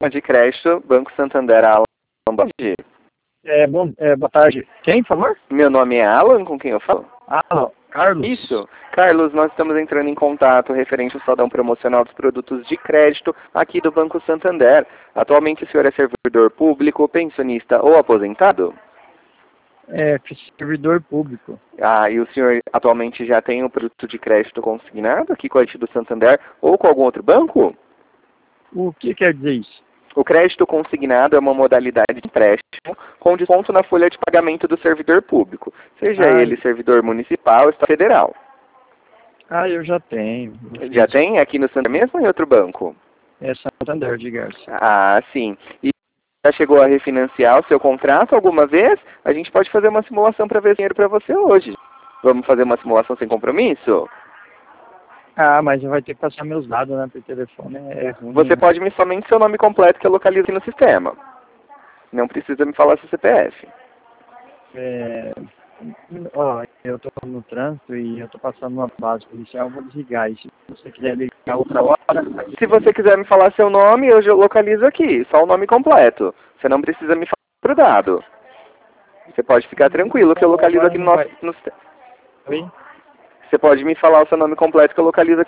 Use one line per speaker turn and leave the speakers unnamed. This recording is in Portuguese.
de crédito, Banco Santander, Alan. Bom dia.
Boa tarde. Quem, por favor?
Meu nome é Alan, com quem eu falo?
Carlos.
Isso. Carlos, nós estamos entrando em contato referente ao saldão promocional dos produtos de crédito aqui do Banco Santander. Atualmente o senhor é servidor público, pensionista ou aposentado?
Servidor público.
E o senhor atualmente já tem o produto de crédito consignado aqui com a do Santander ou com algum outro banco?
O que quer dizer isso?
O crédito consignado é uma modalidade de empréstimo com desconto na folha de pagamento do servidor público, seja ele servidor municipal ou federal.
Eu já tenho.
Já tem aqui no Santander mesmo ou em outro banco?
É Santander de Garça.
Sim. E já chegou a refinanciar o seu contrato alguma vez? A gente pode fazer uma simulação para ver dinheiro para você hoje. Vamos fazer uma simulação sem compromisso?
Mas vai ter que passar meus dados, né, por telefone. É ruim.
Você pode me somente seu nome completo que eu localizo aqui no sistema. Não precisa me falar seu CPF.
Eu tô no trânsito e eu tô passando uma base policial, eu vou desligar. E se você quiser ligar outra hora...
Se você quiser me falar seu nome, eu já localizo aqui. Só o nome completo. Você não precisa me falar outro dado. Você pode ficar tranquilo que eu localizo aqui no sistema.
Oi?
Você pode me falar o seu nome completo que eu localizo aqui